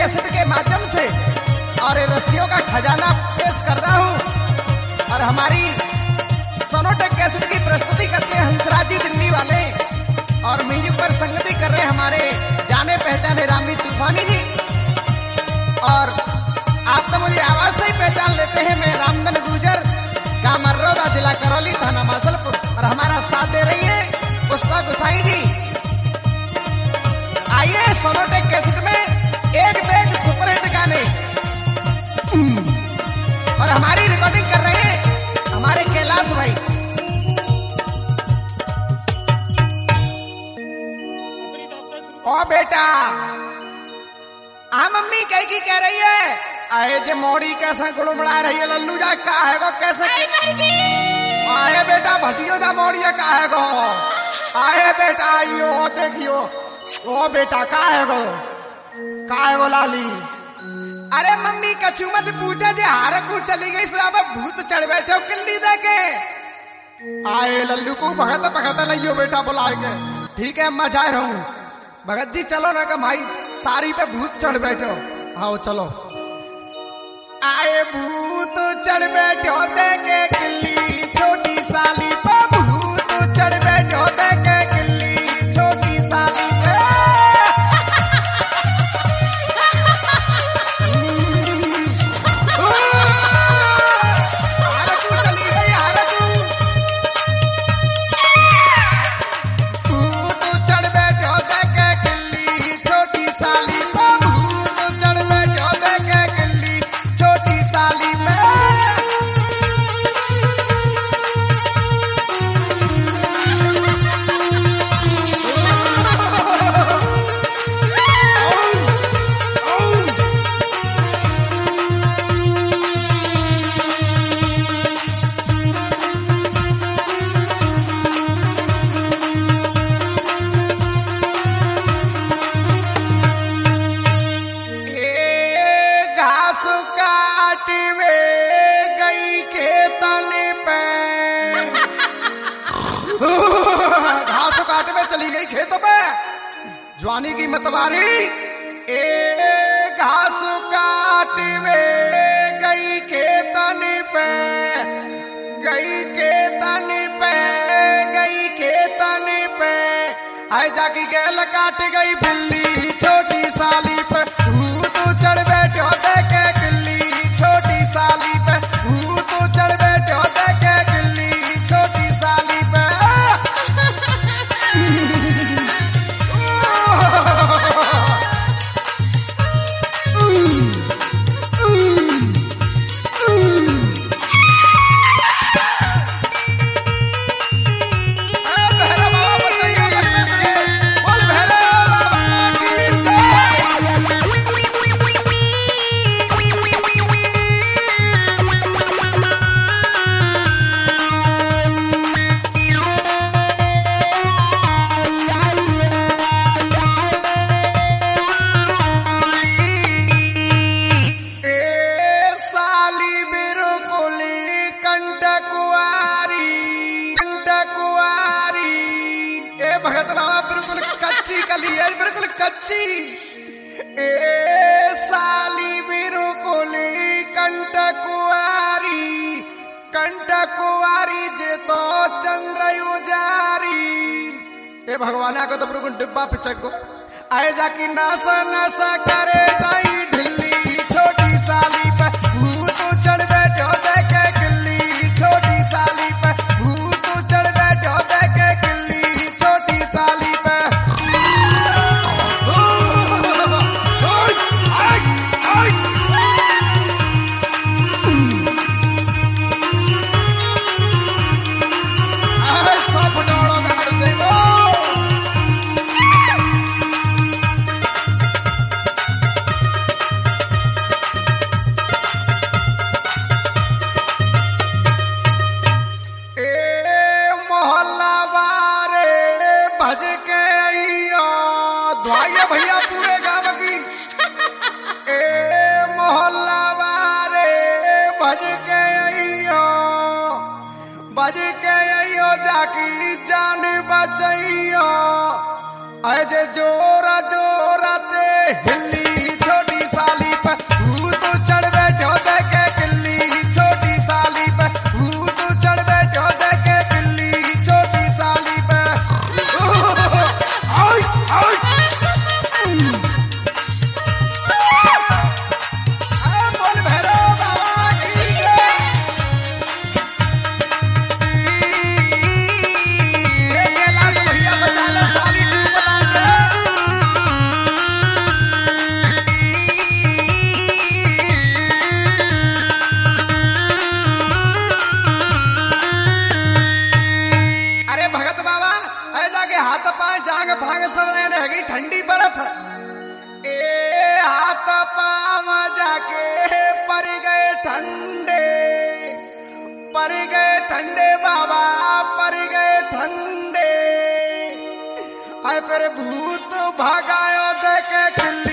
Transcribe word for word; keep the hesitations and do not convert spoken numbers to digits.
Cassette के माध्यम से और रस्सियों का खजाना पेश कर रहा हूँ। और हमारी सोनोटेक कैसेट की प्रस्तुति करते हैं हंसराजी दिल्ली वाले, और म्यूजिक पर संगति कर रहे हमारे जाने पहचाने रामी तूफानी जी। और आप तो मुझे आवाज से ही पहचान लेते हैं, मैं रामधन गुजर, गांव मर्रोदा, जिला करौली, थाना मासलपुर। और हमारा साथ दे रही है पुष्पा गोसाई जी। आइए सोनोटेक कैसेट में एक देख सुपरहिट गाने, और हमारी रिकॉर्डिंग कर रहे हैं हमारे कैलाश भाई। ओ बेटा, हाँ मम्मी कह की कह रही है, आए जे मोड़ी कैसा गुड़ुमड़ा रही है लल्लू जा, का है गो कैसे आए बेटा भजियो जा मोड़िया, का है गो आए बेटा, आइयो देखियो। ओ बेटा का है गो, का है गो लाली। अरे मम्मी कछु मत पूछा, जे हार को चली गई सो अब भूत चढ़ बैठे हो किल्ली दे के। आए लल्लू को भगत भगत लियो बेटा बुलाएंगे। ठीक है मैं जा रहा हूँ। भगत जी चलो ना कमाई, सारी पे भूत चढ़ बैठो। आओ चलो। आए भूत चढ़ बैठो देखे किल्ली छोटी साली पे, भूत चढ़ बैठो देखे किल्ली छोटी साली पे। हारकू चली गई हारकू, भूत चढ़ बैठो देखे किल्ली छोटी साली पे, भूत चढ़ बैठो देखे किल्ली छोटी साली पे। चली गई खेतों पे जवानी की मतवारी। ए घास काट में गई खेतन पे, गई खेतन पे, गई खेतन पे। आए जाकी गैल काट गई बिल्ली छोटी साली पे, भूत चढ़ बैठो देखे किल्ली छोटी साली पे, भूत चढ़ बैठो देखे किल्ली छोटी साली पे। बिल्कुल कच्ची कली है, बिल्कुल कच्ची। ए साली बिल्कुल कंठ कुआरी, कंठ कुआरी जे तो चंद्र उजारी। ए भगवान को तो बिल्कुल डिब्बा पिचक को आए जाकी नासा नासा करे दाई ढिल्ली छोटी साली पे, भूत चढ़ बैठो देखे किल्ली छोटी साली पे, भूत चढ़ बैठो देखे किल्ली छोटी साली पे। अरे सब डोड़ो कर देगो। भैया पूरे गांव की ए मोहल्ला वारे बज के आइयो, बज के आइयो जाकी जान बचइयो। अजे जोरा जोरा ते हिली छोटी सा झंडे बाबा पर गए ठंडे। आए पर भूत भागायो देखे खिल्ली